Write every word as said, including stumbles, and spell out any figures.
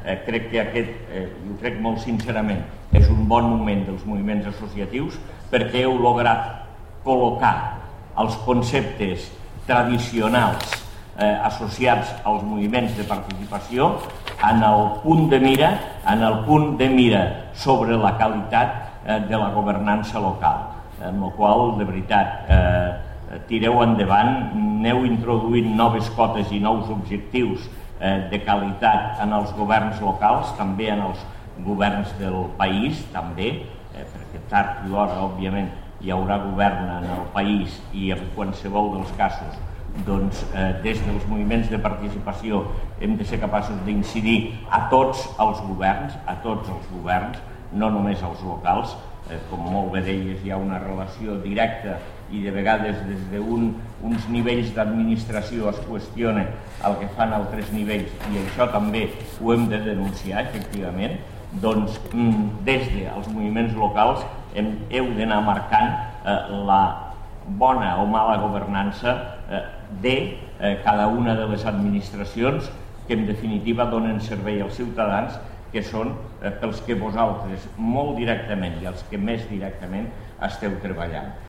crec que aquest, ho crec molt sincerament, és un bon moment dels moviments associatius perquè heu lograt col·locar els conceptes tradicionals associats als moviments de participació en el punt de mira, en el punt de mira sobre la qualitat de la governança local, amb la qual, de veritat, tireu endavant, aneu introduint noves cotes i nous objectius de qualitat en els governs locals, també en els governs del país, també, perquè tard i d'hora, òbviament, hi haurà govern en el país i en qualsevol dels casos doncs des dels moviments de participació hem de ser capaços d'incidir a tots els governs, a tots els governs, no només als locals. Com molt bé deies, hi ha una relació directa i de vegades des d'uns nivells d'administració es qüestiona el que fan altres nivells i això també ho hem de denunciar, efectivament. Doncs des dels moviments locals heu d'anar marcant la bona o mala governança de cada una de les administracions que en definitiva donen servei als ciutadans, que són pels que vosaltres molt directament i els que més directament esteu treballant.